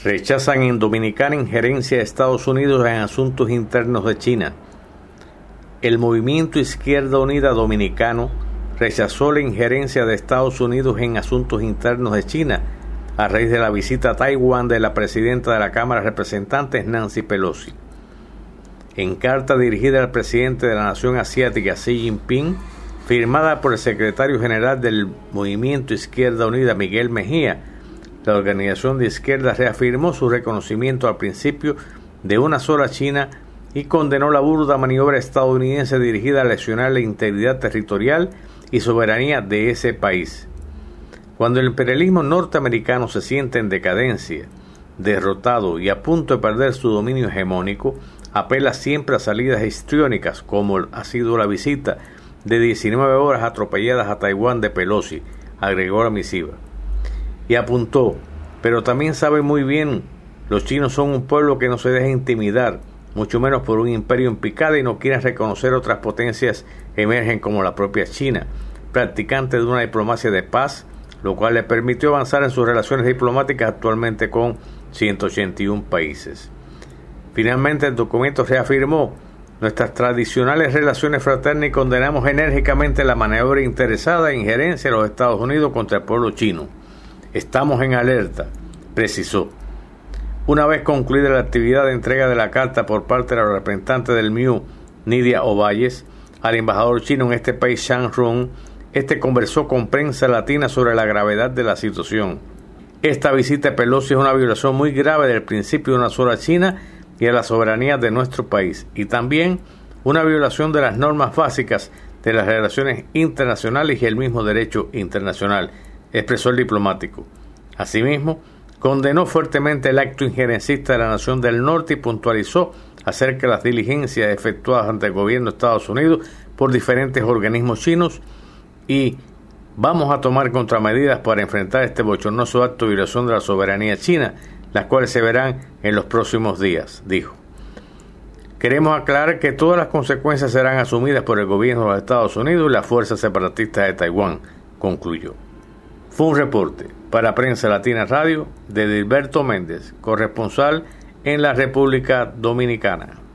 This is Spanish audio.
Rechazan en Dominicana injerencia de Estados Unidos en asuntos internos de China. El Movimiento Izquierda Unida Dominicano rechazó la injerencia de Estados Unidos en asuntos internos de China a raíz de la visita a Taiwán de la presidenta de la Cámara de Representantes, Nancy Pelosi. En carta dirigida al presidente de la Nación Asiática, Xi Jinping, firmada por el secretario general del Movimiento Izquierda Unida, Miguel Mejía, la organización de izquierda reafirmó su reconocimiento al principio de una sola China y condenó la burda maniobra estadounidense dirigida a lesionar la integridad territorial y soberanía de ese país. Cuando el imperialismo norteamericano se siente en decadencia, derrotado y a punto de perder su dominio hegemónico, apela siempre a salidas histriónicas, como ha sido la visita de 19 horas atropelladas a Taiwán de Pelosi, agregó la misiva. Y apuntó, pero también sabe muy bien, los chinos son un pueblo que no se deja intimidar, mucho menos por un imperio en picada, y no quieren reconocer otras potencias que emergen como la propia China, practicante de una diplomacia de paz, lo cual le permitió avanzar en sus relaciones diplomáticas actualmente con 181 países. Finalmente, el documento reafirmó nuestras tradicionales relaciones fraternas y condenamos enérgicamente la maniobra interesada e injerencia de los Estados Unidos contra el pueblo chino. Estamos en alerta, precisó. Una vez concluida la actividad de entrega de la carta por parte de la representante del MIU, Nidia Ovalles, al embajador chino en este país, Shang Run, conversó con prensa latina sobre la gravedad de la situación. Esta visita de Pelosi es una violación muy grave del principio de una sola China y a la soberanía de nuestro país, y también una violación de las normas básicas de las relaciones internacionales y el mismo derecho internacional, expresó el diplomático. Asimismo, condenó fuertemente el acto injerencista de la nación del norte y puntualizó acerca de las diligencias efectuadas ante el gobierno de Estados Unidos por diferentes organismos chinos y vamos a tomar contramedidas para enfrentar este bochornoso acto de violación de la soberanía china, las cuales se verán en los próximos días, dijo. Queremos aclarar que todas las consecuencias serán asumidas por el gobierno de los Estados Unidos y las fuerzas separatistas de Taiwán, concluyó. Fue un reporte para Prensa Latina Radio de Dilberto Méndez, corresponsal en la República Dominicana.